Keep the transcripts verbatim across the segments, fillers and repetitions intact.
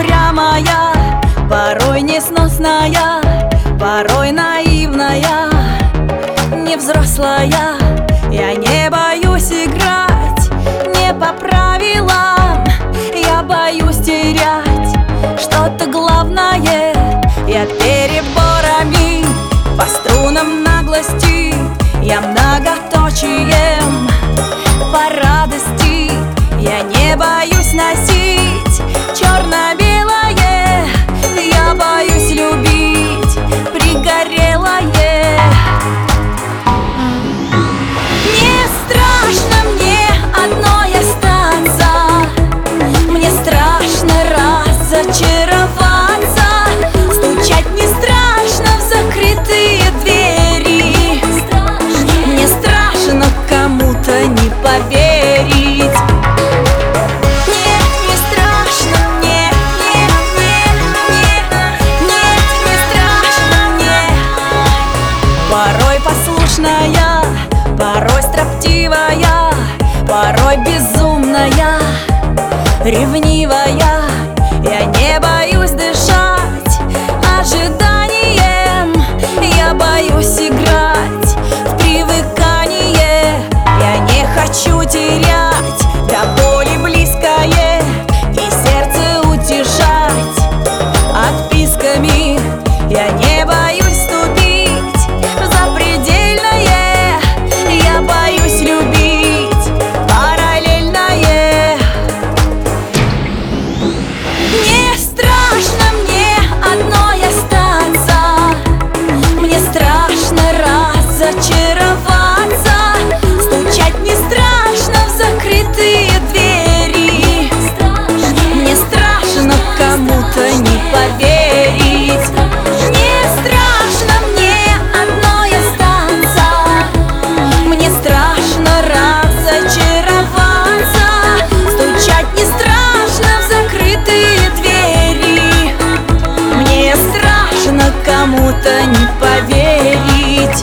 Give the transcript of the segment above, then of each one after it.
упрямая, порой несносная, порой наивная, невзрослая. Я не боюсь играть не по правилам, я боюсь терять что-то главное. Я переборами по струнам наглости, я многоточием по радости. Я не боюсь носить черно-белое, я боюсь любить пригорелое. Не страшно мне одной остаться, мне страшно разочароваться. Стучать не страшно в закрытые двери, мне страшно кому-то не поверить. Порой послушная, порой строптивая, порой безумная, ревнивая. Я не боюсь дышать ожиданием, я боюсь играть в привыкание. Я не хочу терять до боли близкое и сердце утешать отписками. Я не боюсь вступить в запредельное, я боюсь любить параллельное. Не страшно мне одной остаться, мне страшно разочароваться. Стучать не страшно в закрытые двери, мне страшно кому-то не поверить. Не страшно мне одной остаться, мне страшно разочароваться. Стучать не страшно в закрытые двери, мне страшно кому-то не поверить.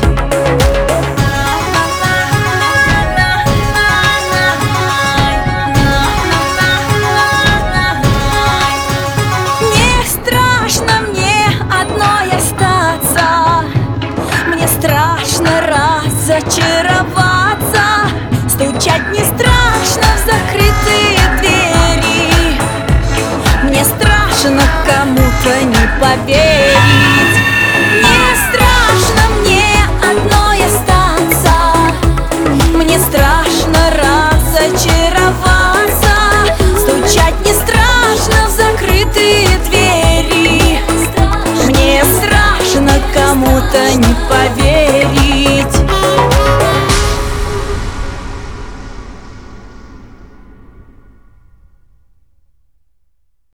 Не страшно мне одной остаться, мне страшно разочароваться. Стучать не страшно в закрытые двери, мне страшно кому-то не поверить. Не страшно мне одной остаться, мне страшно разочароваться. Стучать не страшно в закрытые двери, мне страшно кому-то не поверить.